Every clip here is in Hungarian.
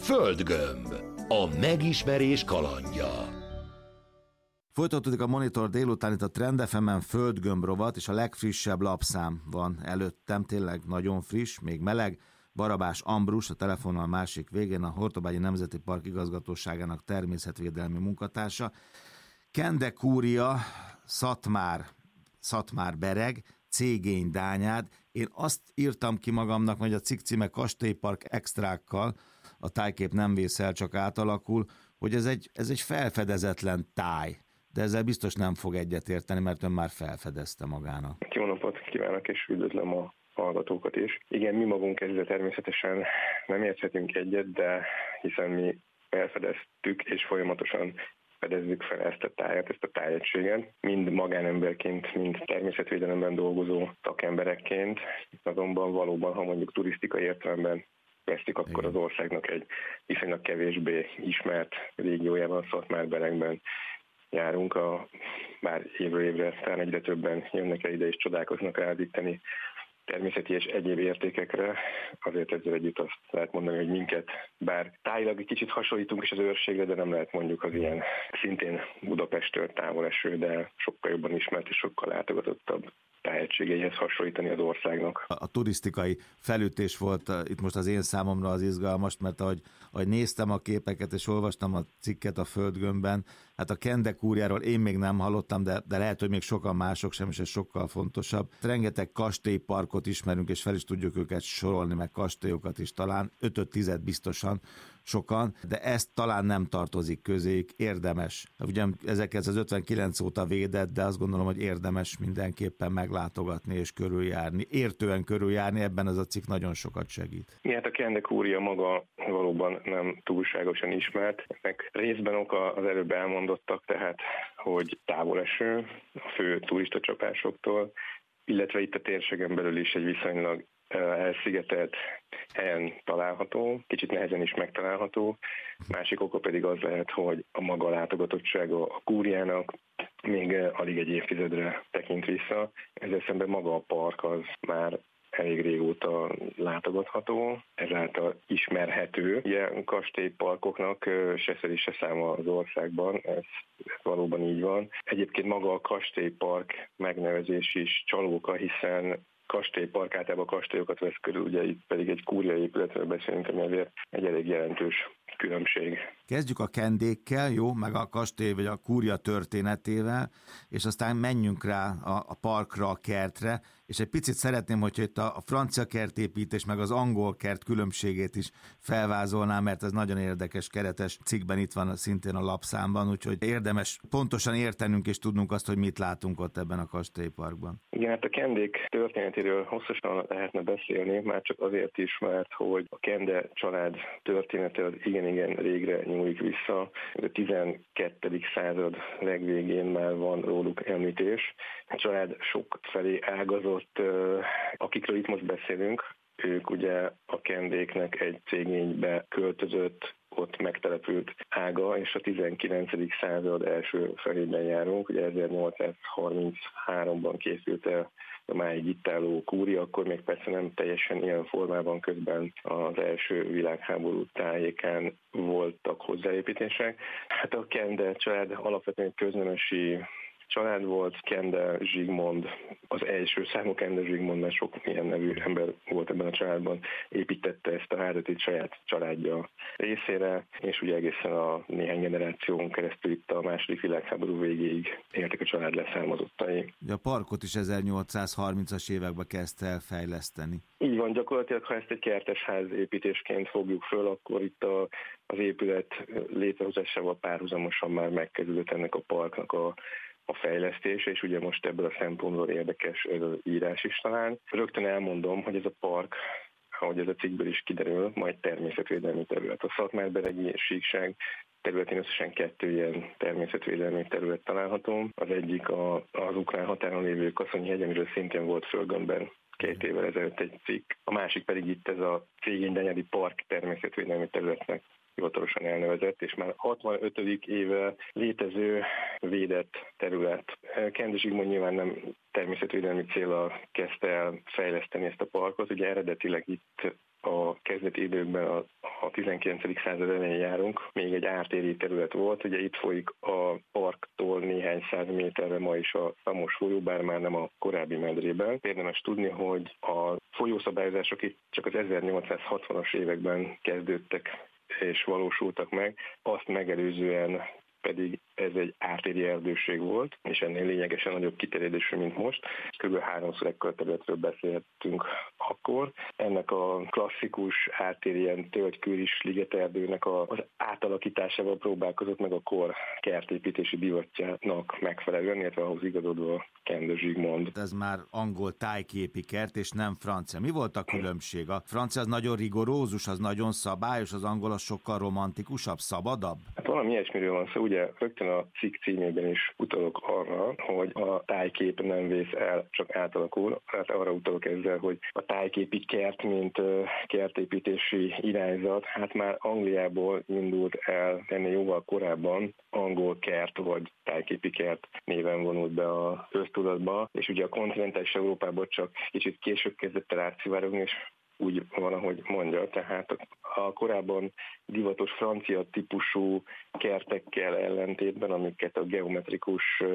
Földgömb. A megismerés kalandja. Folytatódik a Monitor délután itt a Trend FM-en Földgömb rovat, és a legfrissebb lapszám van előttem, tényleg nagyon friss, még meleg. Barabás Ambrus, a telefonnal másik végén, a Hortobágyi Nemzeti Park igazgatóságának természetvédelmi munkatársa. Kende Kúria, Szatmár-Bereg, Cégény-Dányád. Én azt írtam ki magamnak, hogy a cikk címe Kastélypark extrákkal, a tájkép nem vészel, csak átalakul, hogy ez egy felfedezetlen táj. De ezzel biztos nem fog egyetérteni, mert ön már felfedezte magának. Jó napot kívánok, és üdvözlöm a hallgatókat is. Igen, mi magunk ezzel természetesen nem érthetünk egyet, de hiszen mi felfedeztük, és folyamatosan fedezzük fel ezt a tájat, ezt a tájegységet, mind magánemberként, mind természetvédelemben dolgozó szakemberekként, azonban valóban, ha mondjuk turisztikai értelemben veszik, akkor az országnak egy viszonylag kevésbé ismert régiójában, Szatmár-Beregben járunk, bár évről évre aztán egyre többen jönnek el ide és csodálkoznak rá az itteni természeti és egyéb értékekre. Azért ezzel együtt azt lehet mondani, hogy minket, bár tájilag egy kicsit hasonlítunk is az őrségre, de nem lehet mondjuk az ilyen szintén Budapesttől távol eső, de sokkal jobban ismert és sokkal látogatottabb tájegységeihez hasonlítani az országnak. A turisztikai felütés volt itt most az én számomra az izgalmas, mert ahogy néztem a képeket és olvastam a cikket a Földgömbben, hát a Kende Kúriáról én még nem hallottam, de lehet, hogy még sokan mások sem, és ez sokkal fontosabb. Rengeteg kastélyparkot ismerünk, és fel is tudjuk őket sorolni, meg kastélyokat is talán, 5-10 biztosan sokan, de ezt talán nem tartozik közéjük, érdemes. Ugye 1959 óta védett, de azt gondolom, hogy érdemes mindenképpen meglátogatni és körüljárni. Értően körüljárni, ebben ez a cikk nagyon sokat segít. Hát a Kende Kúria maga valóban nem túlságosan ismert. Ennek részben oka az előbb elmondottak, tehát, hogy távol eső a fő turistacsapásoktól, illetve itt a térségen belül is egy viszonylag elszigetelt helyen található, kicsit nehezen is megtalálható. Másik oka pedig az lehet, hogy a maga látogatottsága a Kúriának még alig egy évtizedre tekint vissza. Ezzel szemben maga a park az már elég régóta látogatható, ezáltal ismerhető. Ugye kastélyparkoknak se szeri se száma az országban, ez valóban így van. Egyébként maga a kastélypark megnevezés is csalóka, hiszen kastélypark általában kastélyokat vesz körül, ugye itt pedig egy kúria épületről beszélünk, ami azért egy elég jelentős különbség. Kezdjük a kendékkel, jó, meg a kastély vagy a kúria történetével, és aztán menjünk rá a parkra, a kertre, és egy picit szeretném, hogyha itt a francia kertépítés meg az angol kert különbségét is felvázolnám, mert ez nagyon érdekes keretes cikkben itt van szintén a lapszámban, úgyhogy érdemes pontosan értenünk és tudnunk azt, hogy mit látunk ott ebben a kastélyparkban. Igen, hát a kendék történetéről hosszasan lehetne beszélni, már csak azért is, mert hogy a Kende család története az igen régre nyúlik vissza. A 12. század legvégén már van róluk említés. A család sok felé ágazott, akikről itt most beszélünk, ők ugye a kendéknek egy cégénybe költözött, ott megtelepült ága, és a 19. század első felében járunk, ugye 1833-ban készült el a máig itt álló kúria, akkor még persze nem teljesen ilyen formában, közben az első világháború tájékán voltak hozzáépítések. Hát a Kende család alapvetően egy köznemesi család volt, Kende Zsigmond, az első számú Kende Zsigmond, mert sok ilyen nevű ember volt ebben a családban, építette ezt a házat itt saját családja részére, és ugye egészen a néhány generáción keresztül itt a második világháború végéig éltek a család leszármazottai. A parkot is 1830-as években kezdte el fejleszteni. Így van, gyakorlatilag, ha ezt egy kertesház építésként fogjuk föl, akkor itt az épület létrehozásával párhuzamosan már megkezdődött ennek a parknak a fejlesztése, és ugye most ebből a szempontból érdekes ez az írás is talán. Rögtön elmondom, hogy ez a park, ahogy ez a cikkből is kiderül, majd természetvédelmi terület. A Szatmár-Beregi síkság területén összesen 2 ilyen természetvédelmi terület található. Az egyik az ukrán határon lévő Kaszonyi-hegy, amiről szintén volt Földgömbben 2 évvel ezelőtt egy cikk. A másik pedig itt ez a Cégény-Dányádi Park természetvédelmi területnek hivatalosan elnevezett, és már 65. éve létező védett terület. Kende Zsigmond nyilván nem természetvédelmi céllal kezdte el fejleszteni ezt a parkot, ugye eredetileg itt a kezdeti időkben a 19. század elején járunk, még egy ártéri terület volt, ugye itt folyik a parktól néhány száz méterre ma is a Szamos folyó, bár már nem a korábbi medrében. Érdemes tudni, hogy a folyószabályozások itt csak az 1860-as években kezdődtek és valósultak meg, azt megelőzően pedig ez egy ártéri erdőség volt, és ennél lényegesen nagyobb kiterjedésű, mint most. Kb. 3-szor ekkora területről beszéltünk akkor. Ennek a klasszikus ártéri ilyen tölgykőris ligeterdőnek az átalakításával próbálkozott meg a kor kertépítési divatjának megfelelően, illetve ahhoz igazodva Kende Zsigmond. Ez már angol tájképi kert, és nem francia. Mi volt a különbség? A francia az nagyon rigorózus, az nagyon szabályos, az angol az sokkal romantikusabb, szabadabb? Hát valami ilyesmiről van szó, ugye rögtön a cikk címében is utalok arra, hogy a tájkép nem vész el, csak átalakul. Hát arra utalok ezzel, hogy a tájképi kert, mint kertépítési irányzat, hát már Angliából indult el ennél jóval korábban, angol kert vagy tájképi kert néven vonult be a köztudatba, és ugye a kontinentális Európából csak kicsit később kezdett el átszivárogni, és úgy van, ahogy mondja, tehát a korábban divatos francia típusú kertekkel ellentétben, amiket a geometrikus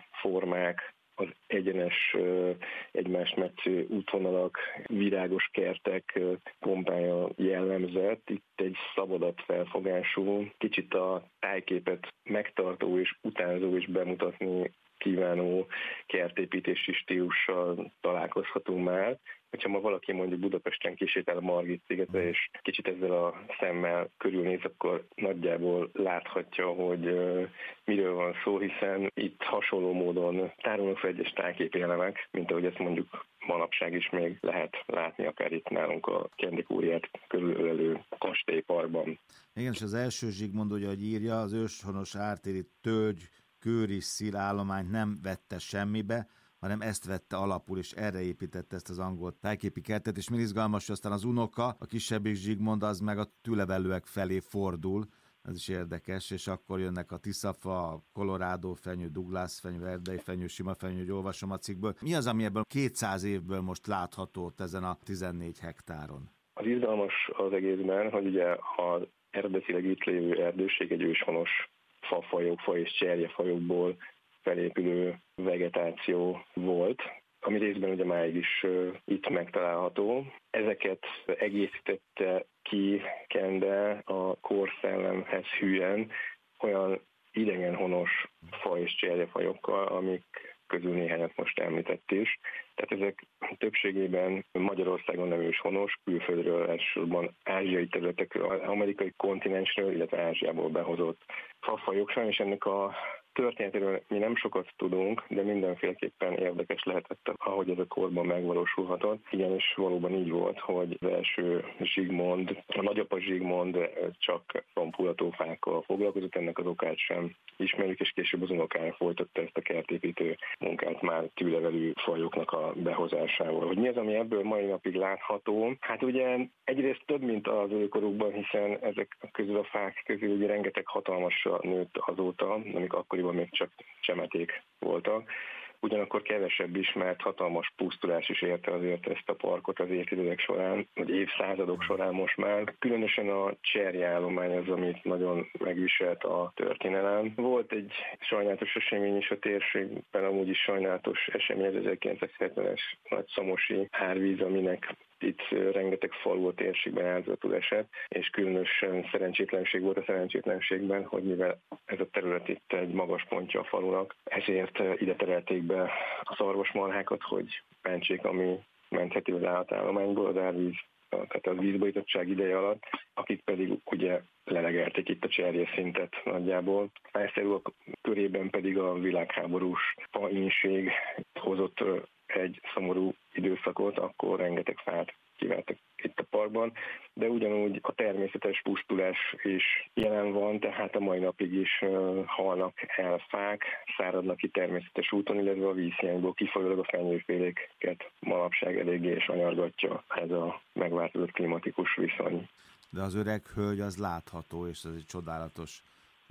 formák, az egyenes, egymást metsző útvonalak, virágos kertek pompája jellemzett. Itt egy szabadabb felfogású, kicsit a tájképet megtartó és utánzó és bemutatni kívánó kertépítési stílussal találkozhatunk már. Hogyha ma valaki mondjuk Budapesten kisétál a Margit-szigetre, és kicsit ezzel a szemmel körülnéz, akkor nagyjából láthatja, hogy miről van szó, hiszen itt hasonló módon tárolnak fel egyes tájképi elemek, mint ahogy ezt mondjuk manapság is még lehet látni, akár itt nálunk a Kende kúriát körülölelő kastélyparkban. Igen, és az első Zsigmond, ugye, hogy írja, az őshonos ártéri tölgy, kőris szilállományt nem vette semmibe, hanem ezt vette alapul, és erre építette ezt az angol tájképi kertet, és mi izgalmas, hogy aztán az unoka, a kisebbik Zsigmond, az meg a tülevelőek felé fordul, ez is érdekes, és akkor jönnek a tiszafa, a Colorado fenyő, Douglas fenyő, erdei fenyő, sima fenyő, hogy olvasom a cikkből. Mi az, ami ebből 200 évből most látható ezen a 14 hektáron? Az izgalmas az egészben, hogy ugye az eredetileg itt lévő erdőség egy őshonos fafajok, fa és cserjefajokból felépülő vegetáció volt, ami részben ugye máig is itt megtalálható. Ezeket egészítette ki Kende a korszellemhez hűen olyan idegenhonos fa és cserjefajokkal, amik közül néhányat most említett is. Tehát ezek többségében Magyarországon nem őshonos, külföldről, elsősorban ázsiai területekről, amerikai kontinensről, illetve Ázsiából behozott fafajok. Sajnos ennek a történetéről mi nem sokat tudunk, de mindenféleképpen érdekes lehetett, ahogy ez a korban megvalósulhatott. Igenis valóban így volt, hogy az első Zsigmond, a nagyapa Zsigmond csak rompulatófákkal foglalkozott, ennek az okát sem ismerjük, és később az unokája folytatta ezt a kertépítő munkát már tűlevelő fajoknak a behozásával. Hogy mi az, ami ebből mai napig látható? Hát ugye egyrészt több, mint az őkorukban, hiszen ezek közül a fák közül ugye rengeteg hatalmasra nőtt azóta, amik akkoriban még csak csemeték voltak. Ugyanakkor kevesebb ismert hatalmas pusztulás is érte azért ezt a parkot az évtizedek során, vagy évszázadok során most már. Különösen a cserjeállomány az, amit nagyon megviselt a történelem. Volt egy sajnálatos esemény is a térségben, amúgy is sajnálatos esemény, az 1970-es nagy szamosi árvíz, aminek itt rengeteg falu a térségben áldozatul esett, és különösen szerencsétlenség volt a szerencsétlenségben, hogy mivel ez a terület itt egy magas pontja a falunak, ezért ide terelték be a szarvasmarhákat, hogy mentsék, ami mentheti az állatállományból az árvíz, tehát a vízborítottság ideje alatt, akik pedig ugye lelegelték itt a cserjeszintet nagyjából. Pászterúak körében pedig a világháborús faínség hozott egy szomorú időszakot, akkor rengeteg fát kivettek itt a parkban, de ugyanúgy a természetes pusztulás is jelen van, tehát a mai napig is halnak el fák, száradnak ki természetes úton, illetve a vízhiányból kifolyólag a fenyőféléket manapság eléggé és anyargatja ez a megváltozott klimatikus viszony. De az öreg hölgy az látható, és ez egy csodálatos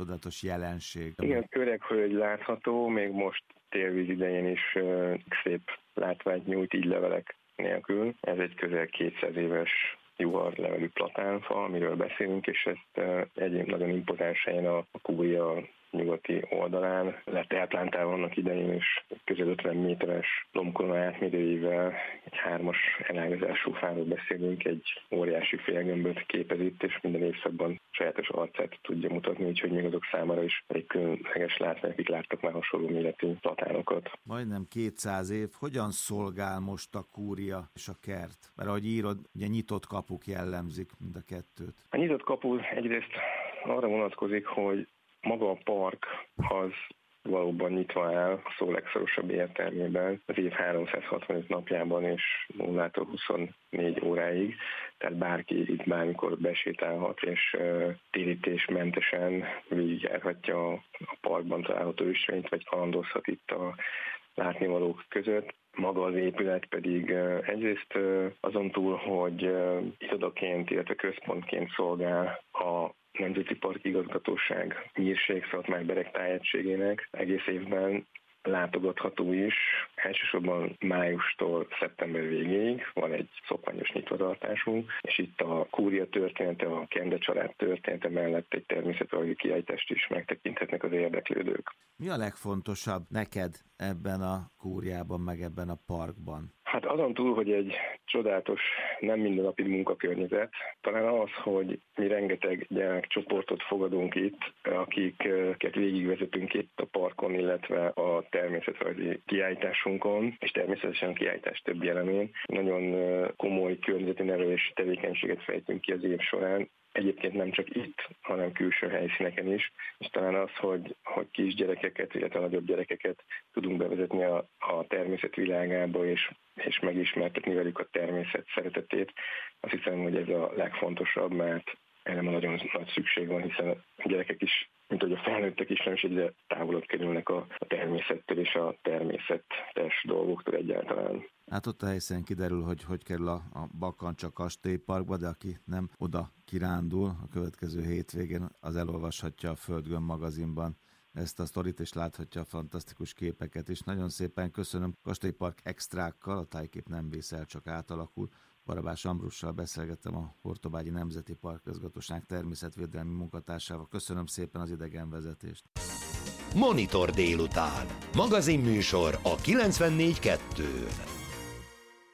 jelenség. Igen, öreg hölgy látható, még most télvíz idején is szép látványt nyújt így levelek nélkül. Ez egy közel 200 éves juhar levelű platánfa, amiről beszélünk, és ezt egy nagyon impozáns helyen a Kúria nyugati oldalán lett elplántálva annak idején, és közel 50 méteres lombkorona átmérőjével egy 3-as elágazású fáról beszélünk, egy óriási félgömböt képez itt, és minden évszakban sajátos arcát tudja mutatni, úgyhogy még azok számára is egy különleges látvány, akik láttak már hasonló méretű platánokat. Majdnem 200 év. Hogyan szolgál most a kúria és a kert? Mert ahogy írod, ugye nyitott kapuk jellemzik mind a kettőt. A nyitott kapu egyrészt arra vonatkozik, hogy maga a park az valóban nyitva áll a szó legszorosabb értelmében az év 365 napjában és 0-tól 24 óráig, tehát bárki itt bármikor besétálhat és térítésmentesen végigjárhatja a parkban található ösvényt, vagy kalandozhat itt a látnivalók között. Maga az épület pedig egyrészt azon túl, hogy irodaként, illetve központként szolgál a Nemzeti Park Igazgatóság Nyírségszatmár-Bereg tájegységének egész évben látogatható is. Elsősorban májustól szeptember végéig van egy szokványos nyitvatartásunk, és itt a kúria története, a Kende család története mellett egy természetrajzi kiállítást is megtekinthetnek az érdeklődők. Mi a legfontosabb neked ebben a kúriában, meg ebben a parkban? Hát azon túl, hogy egy csodálatos, nem mindennapi munkakörnyezet, talán az, hogy mi rengeteg gyermekcsoportot fogadunk itt, akiket végigvezetünk itt a parkon, illetve a természetrajzi kiállításunkon, és természetesen a kiállítás többi elemén. Nagyon komoly környezeti nevelési tevékenységet fejtünk ki az év során, egyébként nem csak itt, hanem külső helyszíneken is, és talán az, hogy kisgyerekeket, illetve nagyobb gyerekeket tudunk bevezetni a természet világába, és megismertetni velük a természet szeretetét. Azt hiszem, hogy ez a legfontosabb, mert erre ma nagyon nagy szükség van, hiszen a gyerekek is, mint hogy a felnőttek is, nem is egyre távolabb kerülnek a természettől és a természetes dolgoktól egyáltalán. Hát ott a helyszínen kiderül, hogy kerül a Bakancsa kastélyparkba, de aki nem oda kirándul, a következő hétvégén az elolvashatja a Földgömb magazinban ezt a sztorit, és láthatja a fantasztikus képeket is. Nagyon szépen köszönöm. Kastélypark extrákkal, a tájkép nem vészel, csak átalakul. Barabás Ambrussal beszélgettem, a Hortobágyi Nemzeti Parkigazgatóság természetvédelmi munkatársával. Köszönöm szépen az idegenvezetést. Monitor délután. Magazinműsor a 94.2-n.